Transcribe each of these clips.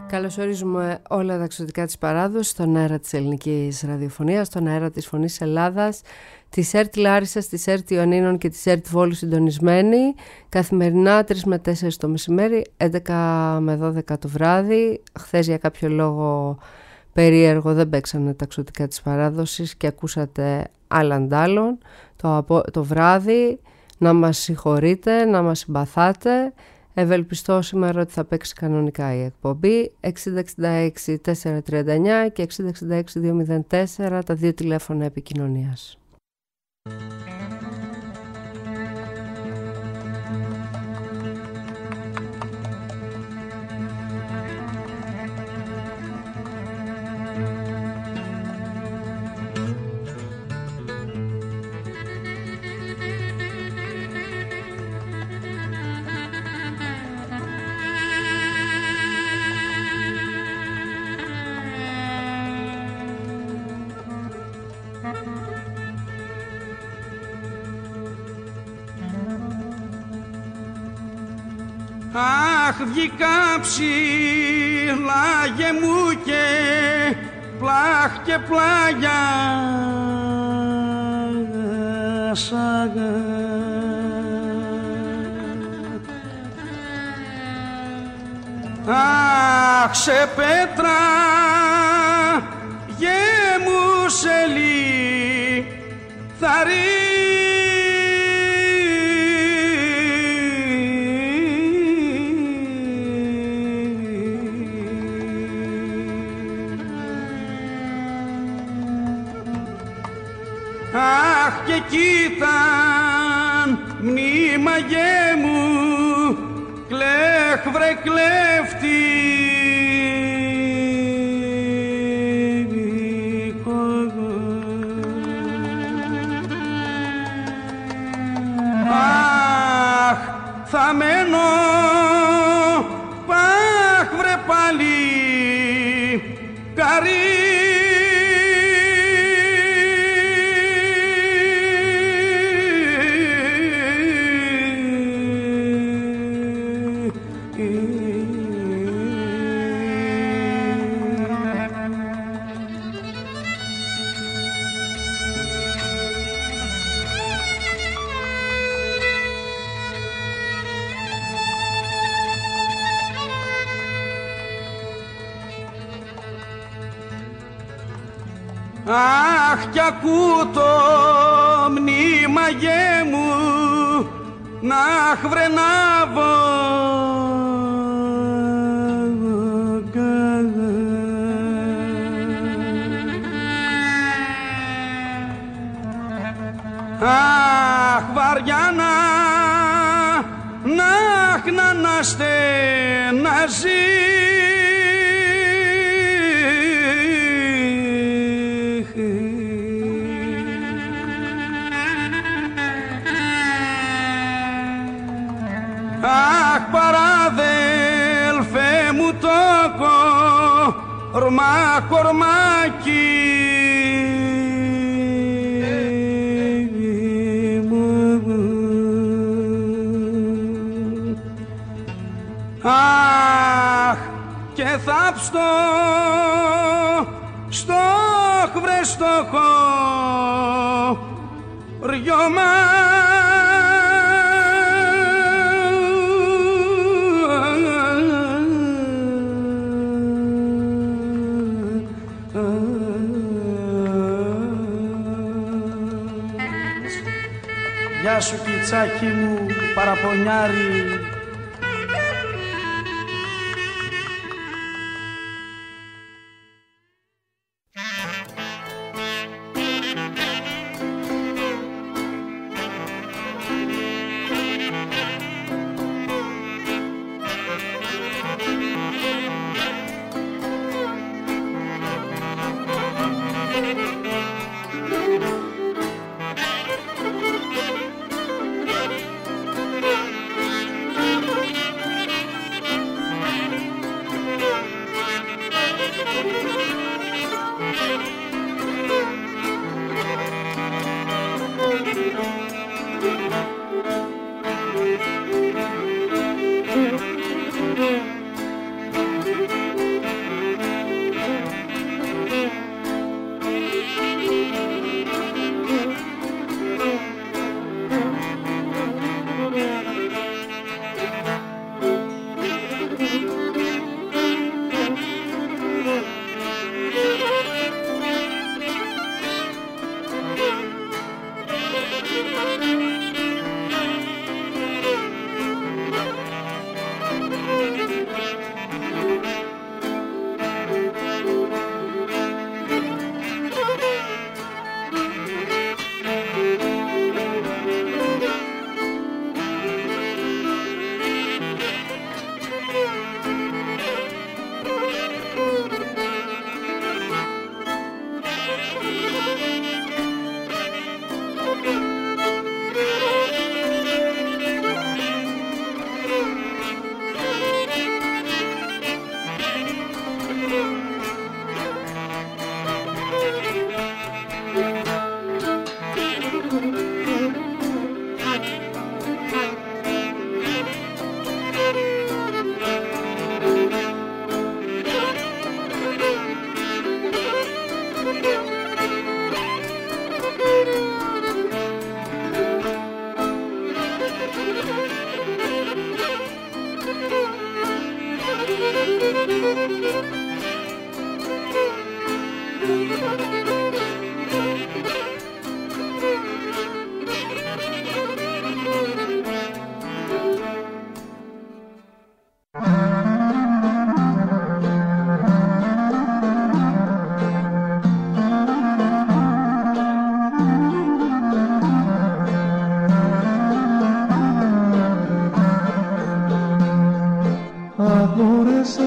Καλωσορίζουμε όλα τα εξωτικά της παράδοσης στον αέρα της ελληνικής ραδιοφωνίας, στον αέρα της Φωνής Ελλάδας, της ΕΡΤ Λάρισσας, της ΕΡΤ Ιωνίνων και της ΕΡΤ Βόλου συντονισμένοι, καθημερινά 3 με 4 το μεσημέρι, 11 με 12 το βράδυ. Χθες για κάποιο λόγο περίεργο δεν παίξανε τα εξωτικά της παράδοσης και ακούσατε άλλαν άλλον το βράδυ. Να μας συγχωρείτε, να μας συμπαθάτε. Ευελπιστώ σήμερα ότι θα παίξει κανονικά η εκπομπή. 6066-439 και 6066-204 τα δύο τηλέφωνα επικοινωνίας. Αχ, βγήκα ψηλάγε μου και πλάχ και πλάγια αχ, σε πέτρα γέμου σε λιθαρί και κοίταν μνήμα γέμου κλέχ βρε κλέφτη αχ, θα μένω παχ βρε πάλι καρύ αχ, κι ακού το μνήμα γέμου να χρενάβω αχ, βαριά να στεναζεί αχ, παράδελφε μου το κορμάκι αχ, και θάψτο στο βρε στο χωριόμα Γεια σου Κιτσάκι μου, παραπονιάρι.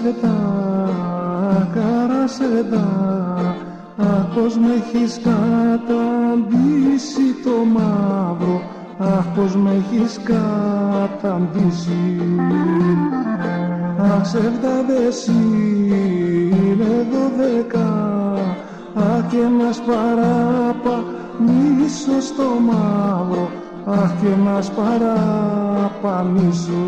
καρασέτα, καρασέτα, αχ πως με έχεις καταντήσει το μαύρο, αχ πως με έχεις καταντήσει. Αχ ψεύδαδες είναι 12, αχ και ένας παραπανήσω στο μαύρο, αχ και ένας παραπανήσος.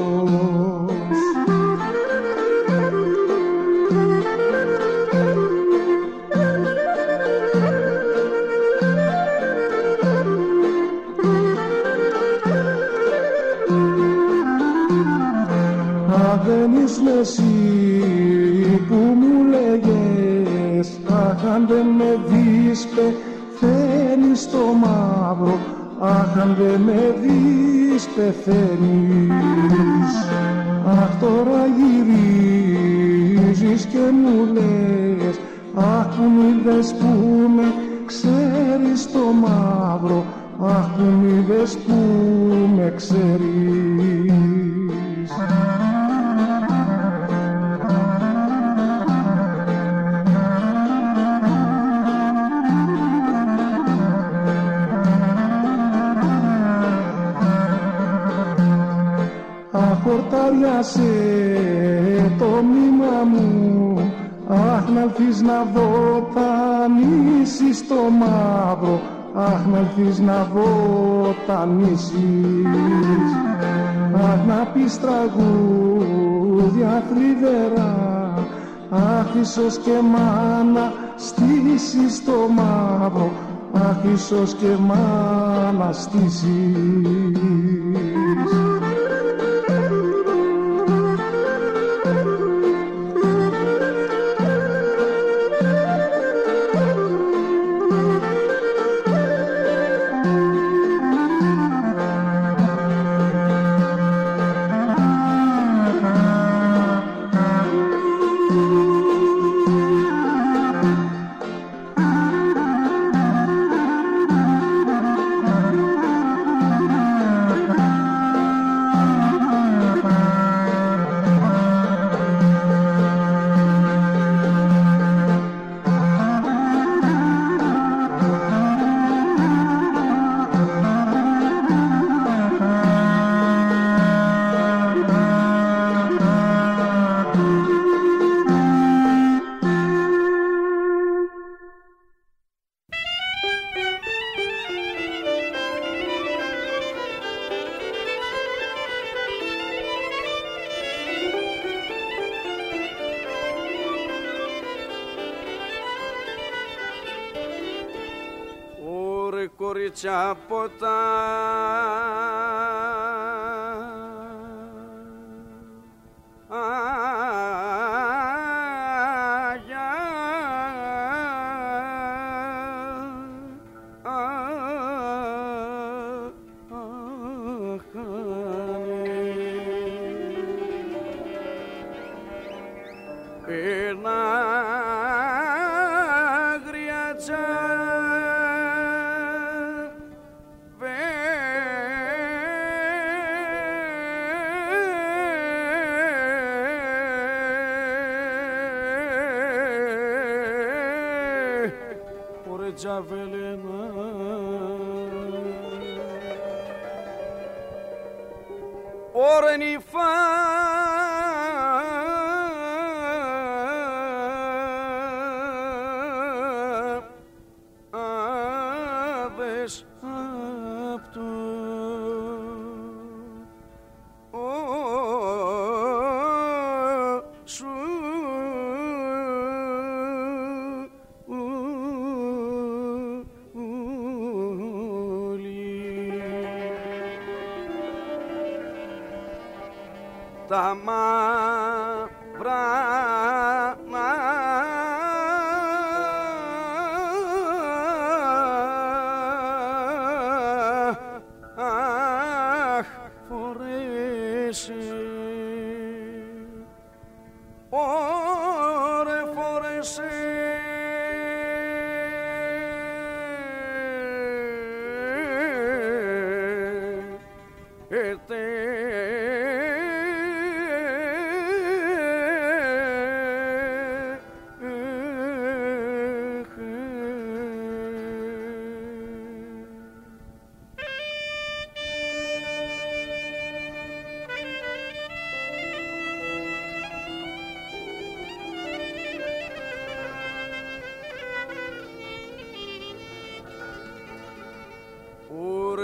Αχ δεν ήσουν εσύ που μου λέγες, αχ αν δεν με δεις πεθαίνεις στο μαύρο, αχ αν δεν με δεις πεθαίνεις. Αχ τώρα γυρίζεις και μου λες, αχ που μ' είδες που με ξέρεις στο μαύρο, αχ που μ' είδες που με ξέρεις. Χορτάριασε το μνήμα μου, αχ να'λθείς να βοτανίσεις το μαύρο, αχ να'λθείς να βοτανίσεις. Αχ να πεις τραγούδια θλιβερά, αχ ίσως και μάνα στήσεις το μαύρο, αχ ίσως και μάνα στήσεις. κορίτσια ποτά τα μαύρα φορέσει, ωρε φορέσει.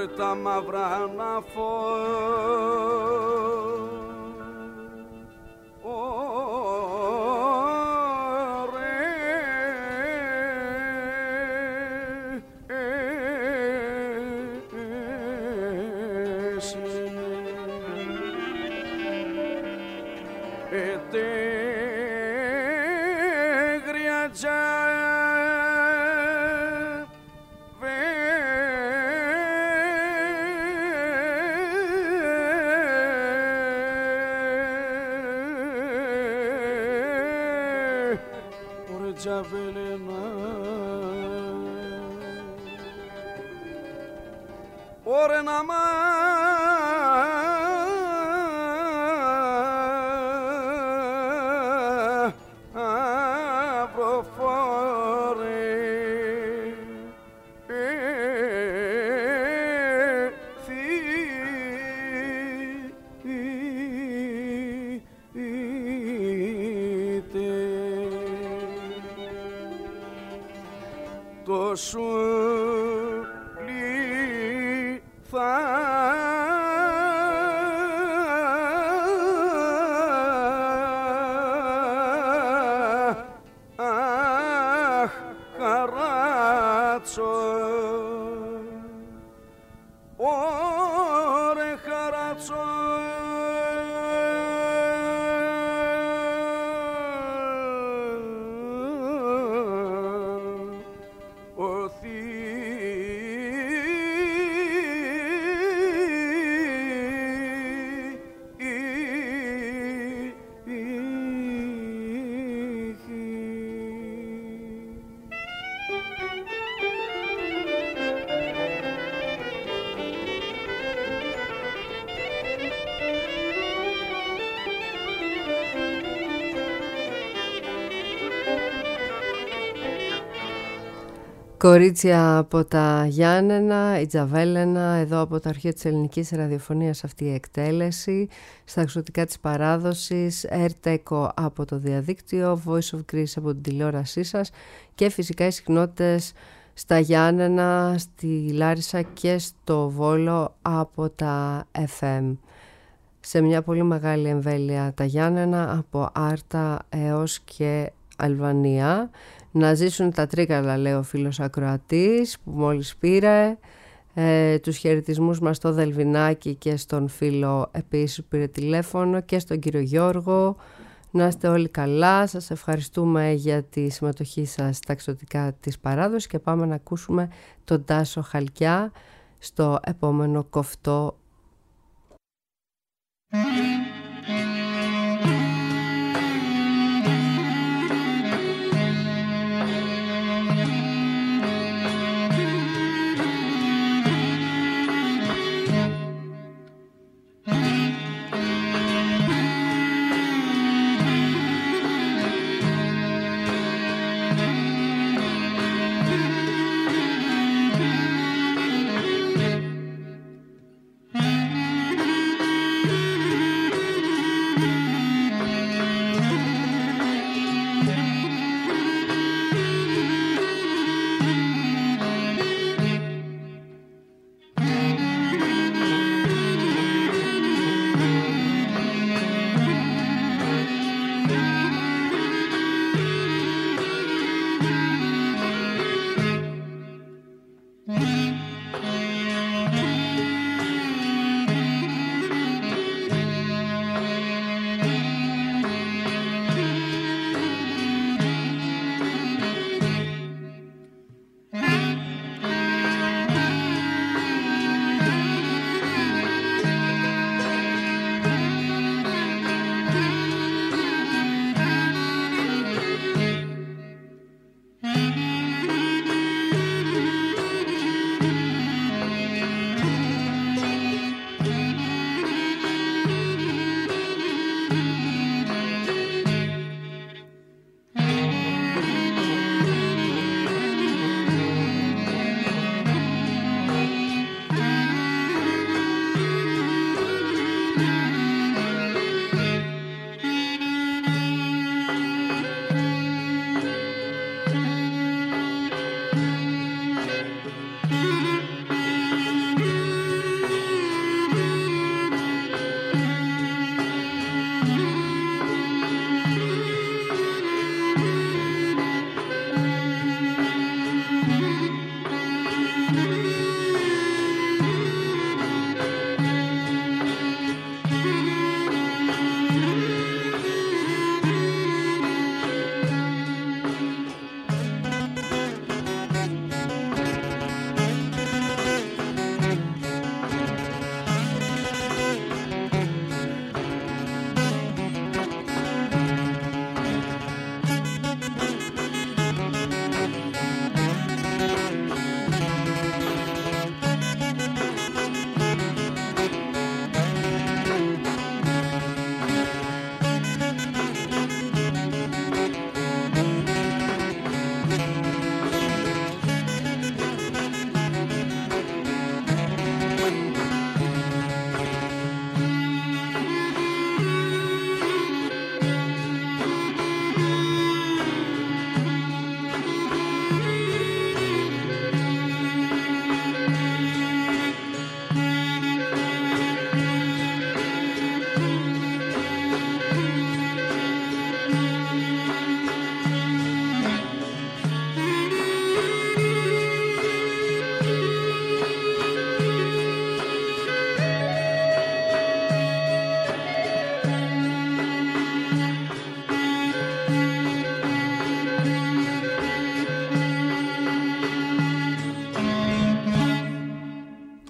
τα μαύρα να Κορίτσια από τα Γιάννενα, η Τζαβέλαινα, εδώ από το αρχείο της ελληνικής ραδιοφωνίας αυτή η εκτέλεση, στα εξωτικά της παράδοσης, Airteco από το διαδίκτυο, Voice of Greece από την τηλεόρασή σας και φυσικά οι συχνότητες στα Γιάννενα, στη Λάρισα και στο Βόλο από τα FM. Σε μια πολύ μεγάλη εμβέλεια τα Γιάννενα, από Άρτα έως και Αλβανία. Να ζήσουν τα τρίκαλα, λέει ο φίλος ακροατής που μόλις πήρε. Τους χαιρετισμούς μας στο Δελβινάκι και στον φίλο επίσης που πήρε τηλέφωνο και στον κύριο Γιώργο. Να είστε όλοι καλά. Σας ευχαριστούμε για τη συμμετοχή σας στα εξωτικά της παράδοσης και πάμε να ακούσουμε τον Τάσο Χαλκιά στο επόμενο κοφτό. Mm-hmm.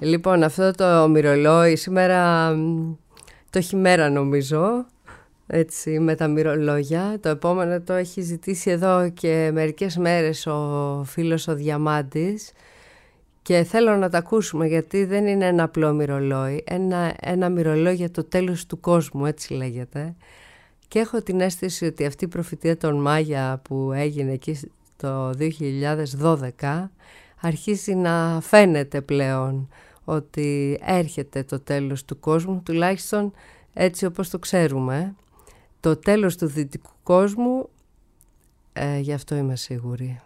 Λοιπόν, αυτό το μυρολόι σήμερα το έχει μέρα νομίζω, έτσι, με τα μυρολόγια. Το επόμενο το έχει ζητήσει εδώ και μερικές μέρες ο φίλος ο Διαμάντης και θέλω να τα ακούσουμε γιατί δεν είναι ένα απλό μυρολόι, ένα μυρολόι για το τέλος του κόσμου, έτσι λέγεται. Και έχω την αίσθηση ότι αυτή η προφητεία των Μάγια που έγινε εκεί το 2012 αρχίζει να φαίνεται πλέον ότι έρχεται το τέλος του κόσμου, τουλάχιστον έτσι όπως το ξέρουμε. Το τέλος του δυτικού κόσμου, γι' αυτό είμαι σίγουρη.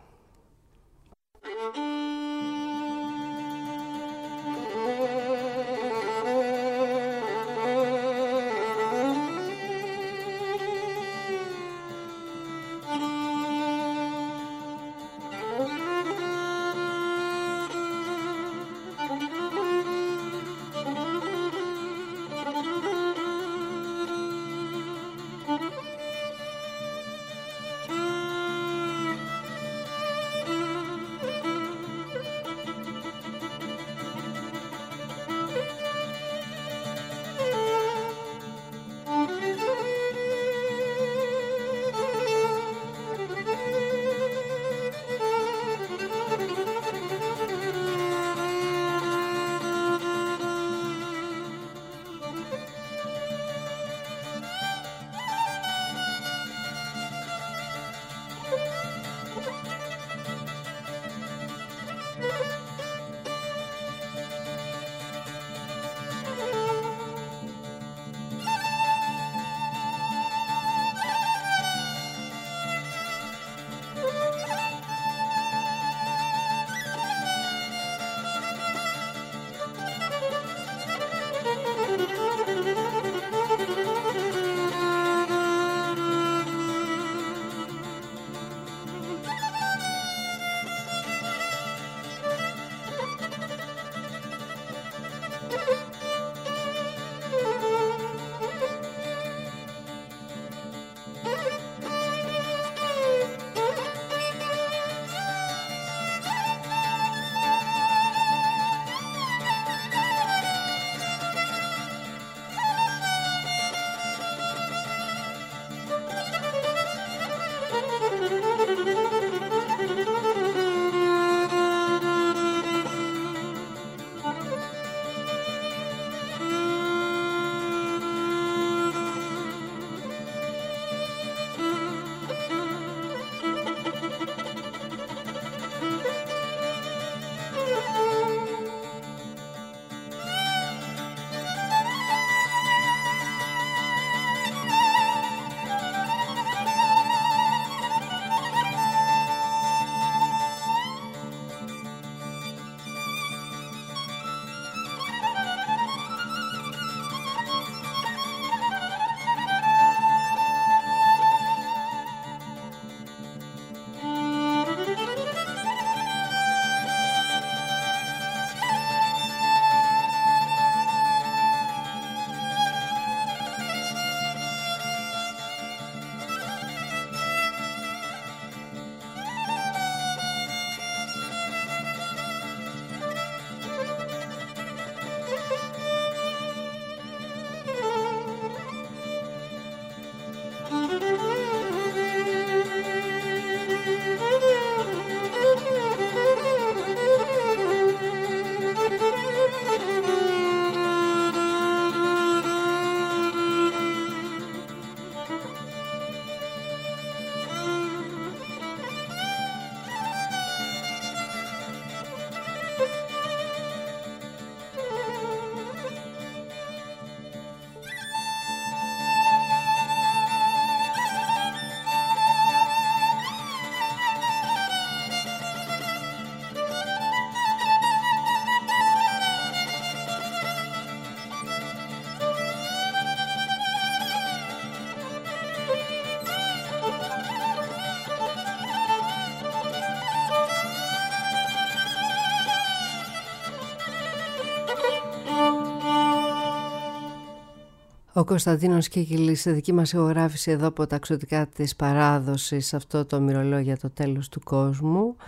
Ο Κωνσταντίνος Κίκυλης σε δική μας ηχογράφηση εδώ από τα εξωτικά της παράδοσης, αυτό το μυρολόι για το τέλος του κόσμου.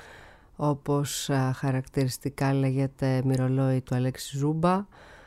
όπως χαρακτηριστικά λέγεται μυρολόι του Αλέξη Ζούμπα.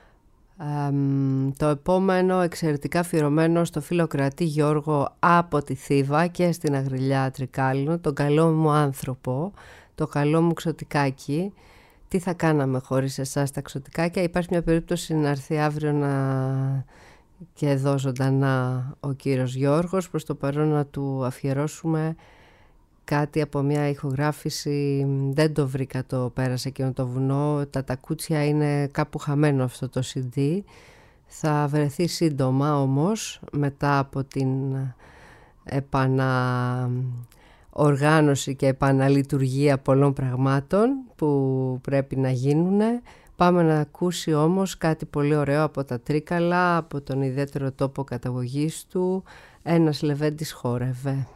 Το επόμενο εξαιρετικά αφιερωμένο στο φιλοκρατή Γιώργο από τη Θήβα και στην Αγριλιά Τρικάλινο, τον καλό μου άνθρωπο, το καλό μου ξωτικάκι. Τι θα κάναμε χωρίς εσάς τα ξωτικάκια? Υπάρχει μια περίπτωση να έρθει αύριο και εδώ ζωντανά ο κύριος Γιώργος, προς το παρόν να του αφιερώσουμε κάτι από μια ηχογράφηση. Δεν το βρήκα, το πέρασε εκείνο το βουνό, τα τακούτσια είναι κάπου χαμένο αυτό το CD. Θα βρεθεί σύντομα όμως, μετά από την επαναοργάνωση και επαναλειτουργία πολλών πραγμάτων που πρέπει να γίνουν. Πάμε να ακούσει όμως κάτι πολύ ωραίο από τα Τρίκαλα, από τον ιδιαίτερο τόπο καταγωγής του. Ένας λεβέντης χόρευε.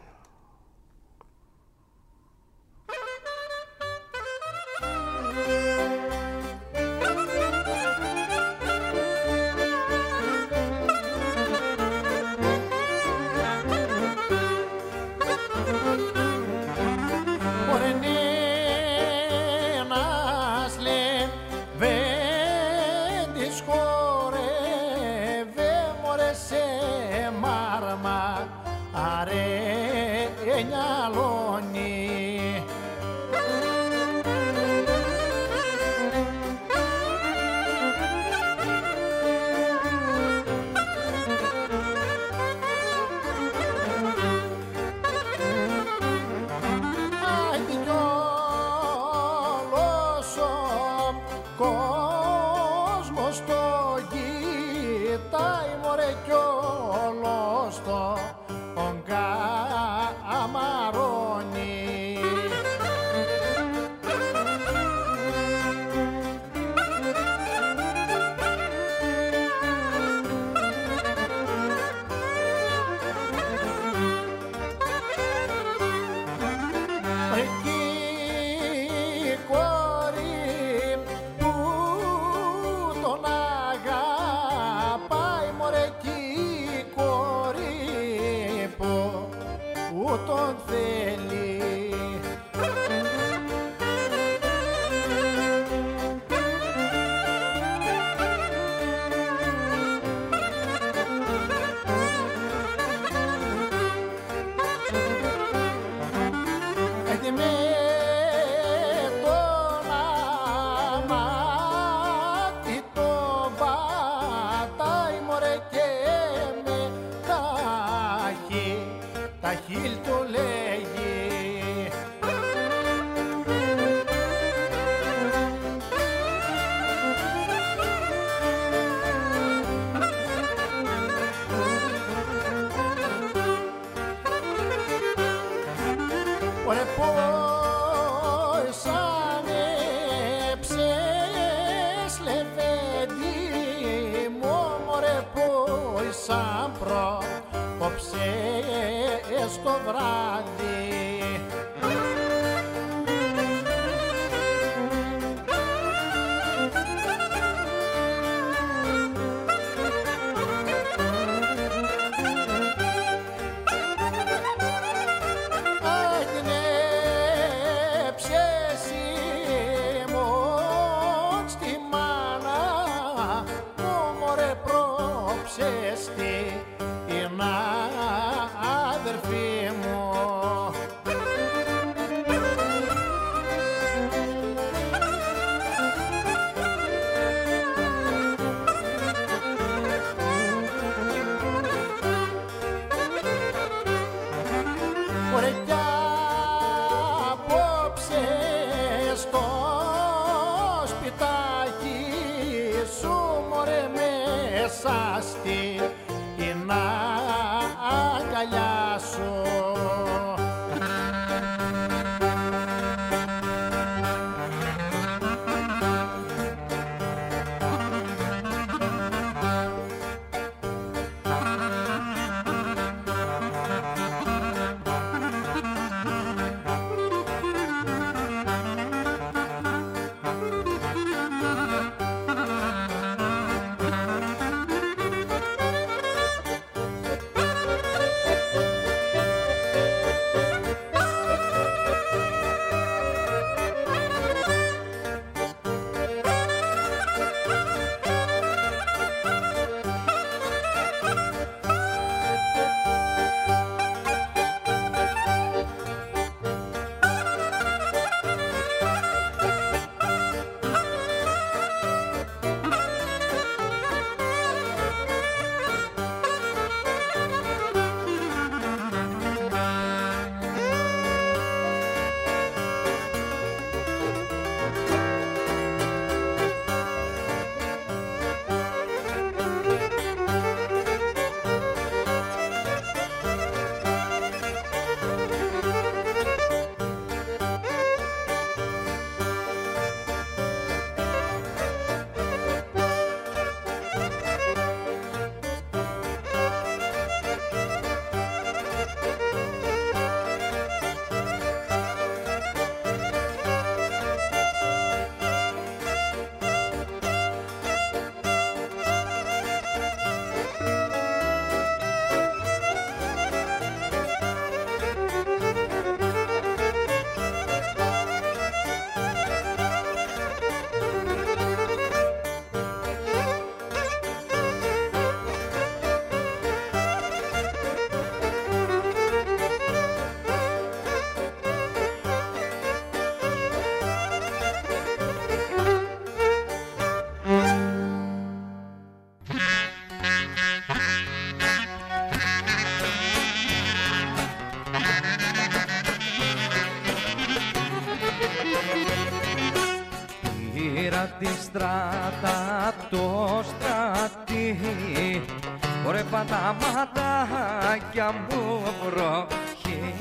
το στρατή, ωρε πάντα ματάκια μου βροχή.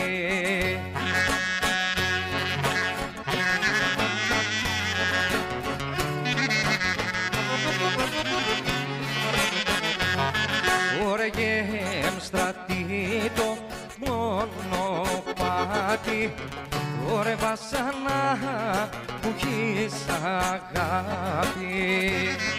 Ωρε γεμ στρατή το μονοπάτι, ωρε βασανά που έχεις αγάπη.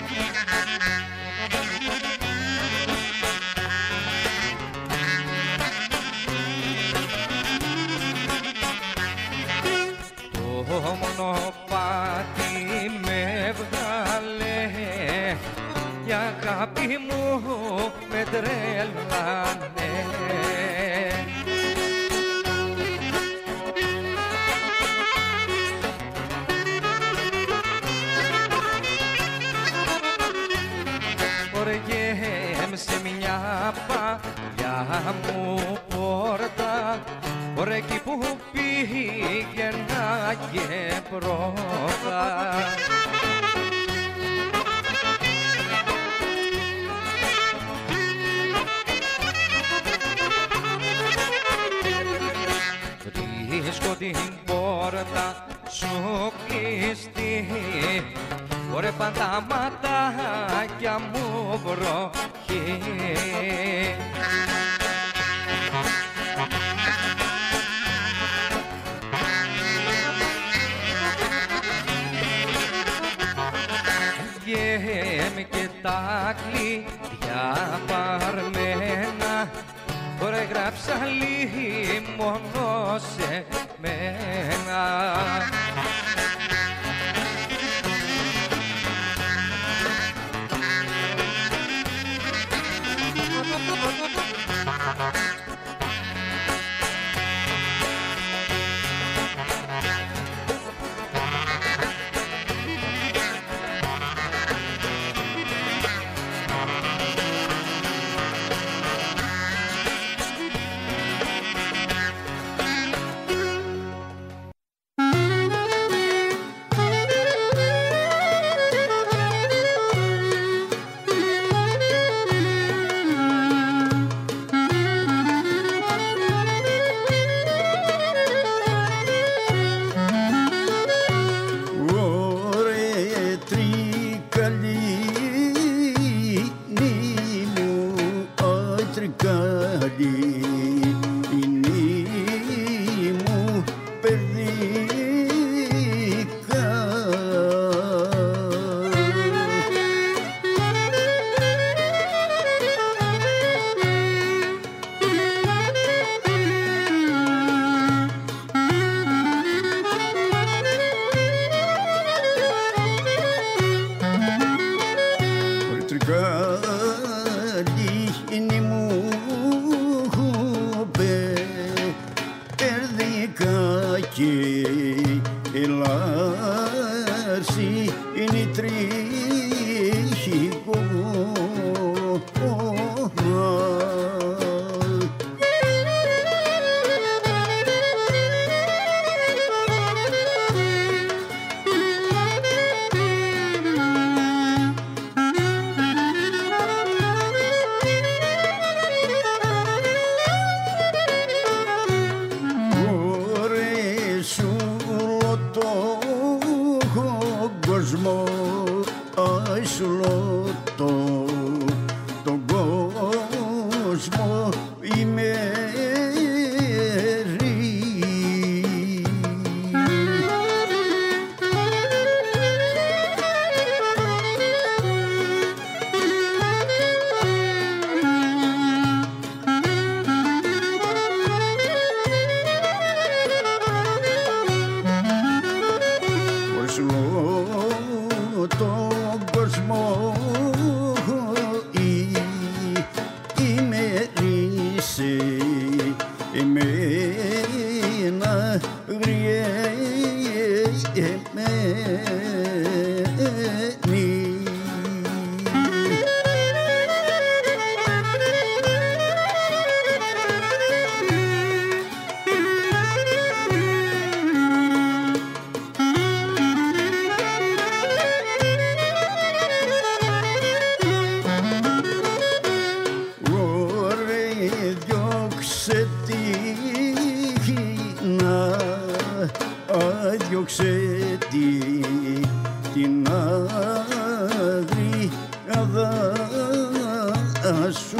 Το μονοπάτι με βγάλε, η αγάπη μου με τρελάνε. Σε μια παλιά μου πόρτα, ωρε εκεί που πήγαινα και πρώτα. Βρίσκω την πόρτα σου κλειστή, ωρε πάντα ματάκια μου βροχή. Γέμ και τα κλειδιά παρμένα, ωρε γράψα μόνο σε μένα. Τον κόσμο η ημερή σου.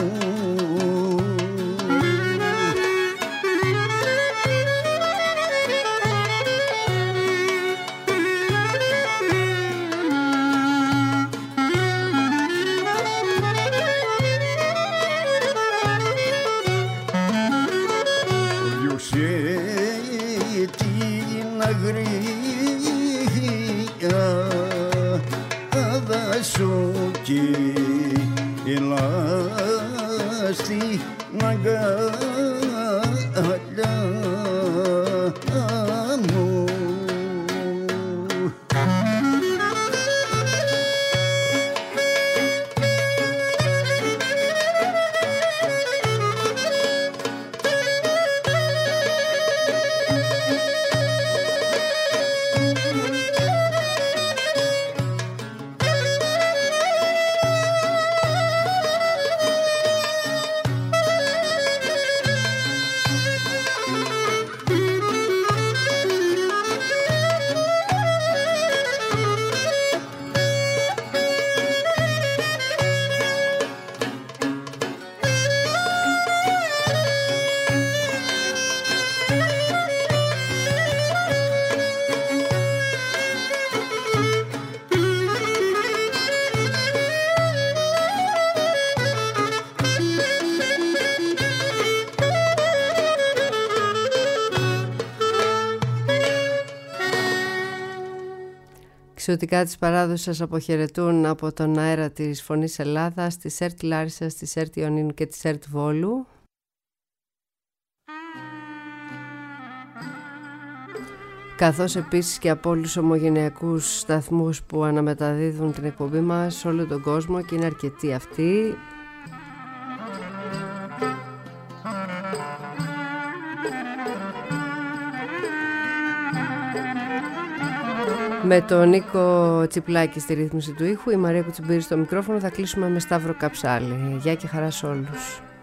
Εξωτικά της παράδοσης σας αποχαιρετούν από τον αέρα της Φωνής Ελλάδας, της ΕΡΤ Λάρισσας, της ΕΡΤ Ιωνίνου και της ΕΡΤ Βόλου. Καθώς επίσης και από όλους τους ομογενειακούς σταθμούς που αναμεταδίδουν την εκπομπή μας σε όλο τον κόσμο, και είναι αρκετοί αυτοί. Με τον Νίκο Τσιπλάκη στη ρύθμιση του ήχου, η Μαρία Κουτσιμπήρη στο μικρόφωνο, θα κλείσουμε με Σταύρο Καψάλη. Γεια και χαρά σε όλους.